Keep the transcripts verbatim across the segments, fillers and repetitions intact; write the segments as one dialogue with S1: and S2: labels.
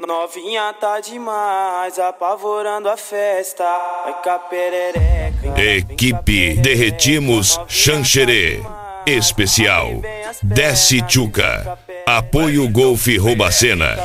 S1: Novinha tá demais, apavorando a festa. Vai cá perereca.
S2: Equipe Derretimos Xanxerê. Especial Desce Tchuca. Apoio Golf Robacena.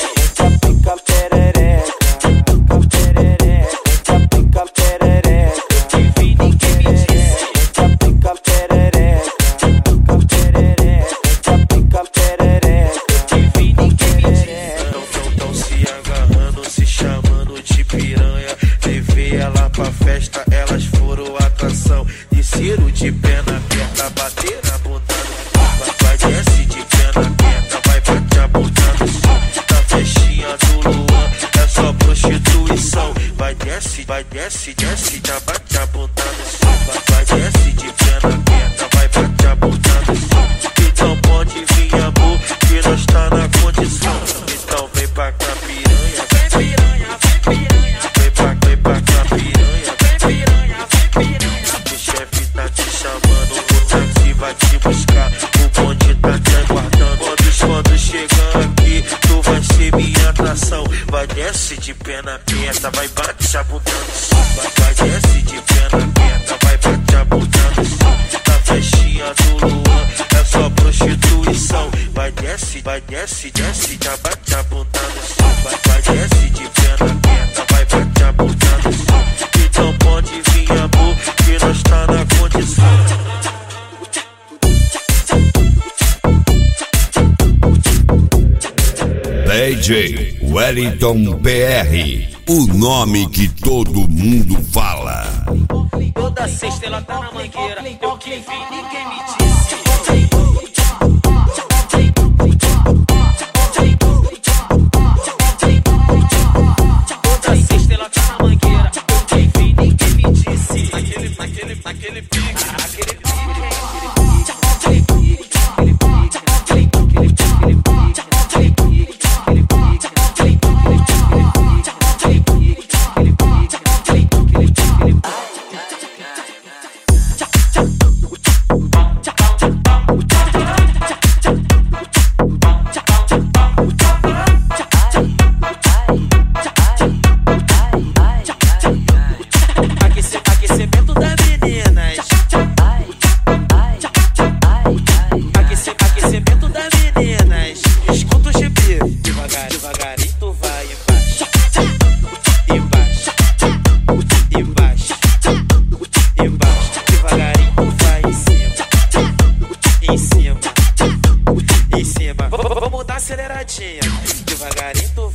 S3: Festa, elas foram atração. Desceram de perna aberta, bater na bunda. Vai, desce de perna aberta, vai bate a bunda no chão. Na festinha do Luan, é só prostituição. Vai, desce, vai, desce, desce, já bate a bunda no chão. Vai, desce de perna aberta, vai bate a bunda no chão. Então pode vir, amor, que nós tá na condição. Então vem pra cá, piranha. Vem piranha, vem piranha. Vem pra, vem pra cá, piranha. Vai te buscar, o bonde tá te aguardando. Quando, quando chegar aqui, tu vai ser minha atração. Vai, desce de perna aberta, vai bate a bunda no chão. Vai, vai desce de perna aberta, vai bate a bunda no chão. Na festinha do Luan, é só prostituição. Vai, desce, vai, desce, desce, já bate a bunda no chão. Vai, vai desce de perna aberta, vai bate a bunda no chão. Então pode vir, amor, que nós tá na condição.
S2: D J Wellington P R, o nome que todo mundo fala.
S4: Toda sexta ela tá na mangueira, eu que vi, ninguém me disse. Toda sexta ela tá na mangueira, eu que vi, ninguém me disse. Naquele, naquele, naquele pique, aquele pique. Aquecimento das meninas. Aquecimento das meninas. Escuta o G P. Devagar, devagarinho tu vai embaixo. Embaixo. Embaixo. Embaixo. Devagarinho tu vai em cima. Em cima. Em cima. Vamos dar aceleradinha. Devagarinho tu